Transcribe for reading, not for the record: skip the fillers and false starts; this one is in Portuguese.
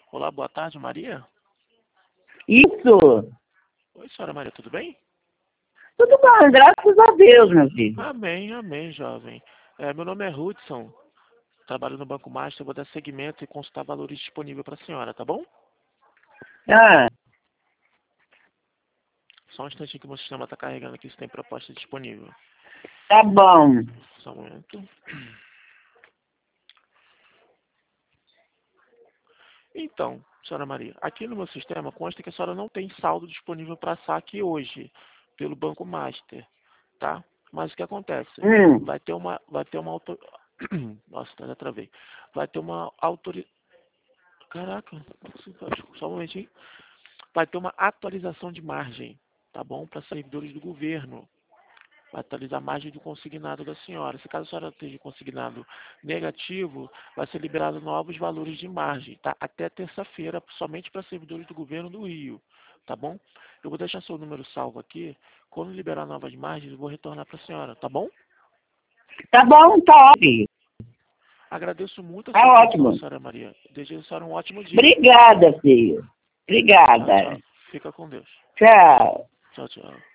Olá, boa tarde, Maria. Isso. Oi, senhora Maria, tudo bem? Tudo bom, graças a Deus, meu filho. Amém, amém, jovem. Meu nome é Hudson, trabalho no Banco Master, vou dar seguimento e consultar valores disponíveis para a senhora, tá bom? Ah, Só um instantinho que o meu sistema está carregando aqui se tem proposta disponível. tá bom. Só um momento. Então, senhora Maria, aqui no meu sistema consta que a senhora não tem saldo disponível para saque hoje, pelo Banco Master, tá? Mas o que acontece? Hum, Vai ter uma Nossa, até travei. Vai ter uma autorização. Caraca, só um momentinho. Vai ter uma atualização de margem, tá bom? Para servidores do governo. Vai atualizar a margem do consignado da senhora. Se caso a senhora esteja consignado negativo, vai ser liberado novos valores de margem, tá? Até terça-feira, somente para servidores do governo do Rio, tá bom? Eu vou deixar seu número salvo aqui. Quando liberar novas margens, eu vou retornar para a senhora, tá bom? tá bom, tá ótimo. Agradeço muito a Tá sua atenção, ótimo. senhora Maria. Desejo a senhora um ótimo dia. Obrigada, filho. Tchau, Obrigada. tchau. Fica com Deus. Tchau. Tchau, tchau.